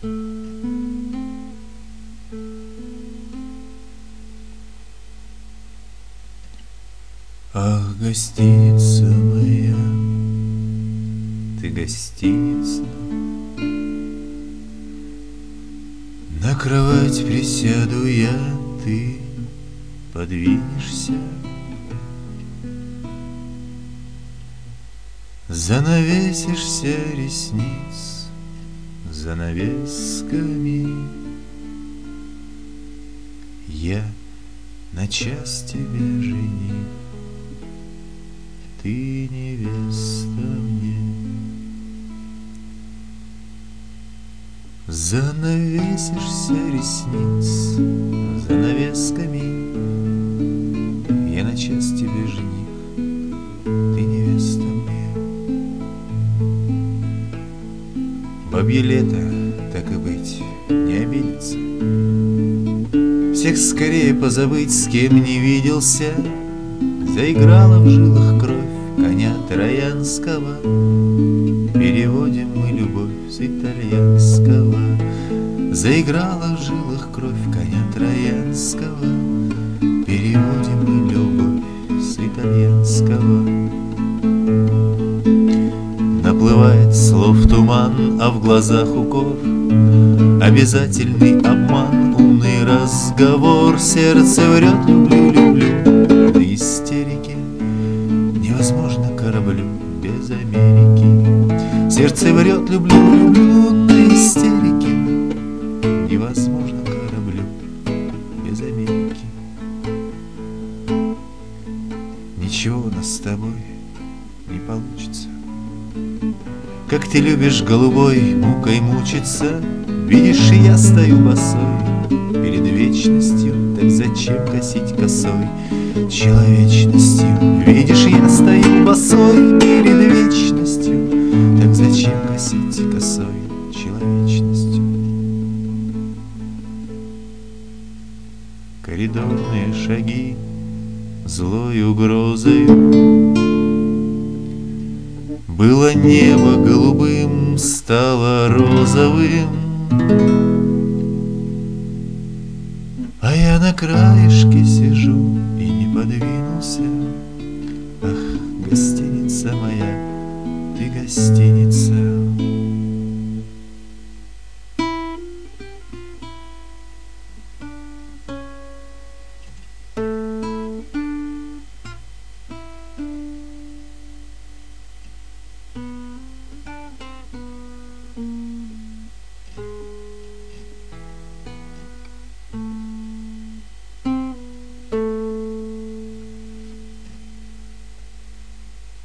Ах, гостиница моя, ты гостиница, на кровать присяду я, ты подвинешься, занавесишься ресниц занавесками. Я на час тебе жених, ты невеста мне. Занавесишься ресниц занавесками. Я на час тебе жених, ты невеста мне. Бабье лето, так и быть, не обидится, всех скорее позабыть, с кем не виделся. Заиграла в жилах кровь коня троянского, переводим мы любовь с итальянского. Заиграла в жилах кровь коня троянского, переводим мы любовь с итальянского. Наплывает слов туман, а в глазах укор, обязательный обман, умный разговор. Сердце врет, люблю, люблю, до истерики. Невозможно кораблю без Америки. Сердце врет, люблю, люблю, до истерики. Невозможно кораблю без Америки. Ничего у нас с тобой не получится. Как ты любишь, голубой, мукой мучиться. Видишь, и я стою босой перед вечностью, так зачем косить косой человечностью? Видишь, я стою босой перед вечностью, так зачем косить косой человечностью? Коридорные шаги злой угрозою. Было небо голубым, стало розовым, а я на краешке сижу и не подвинулся.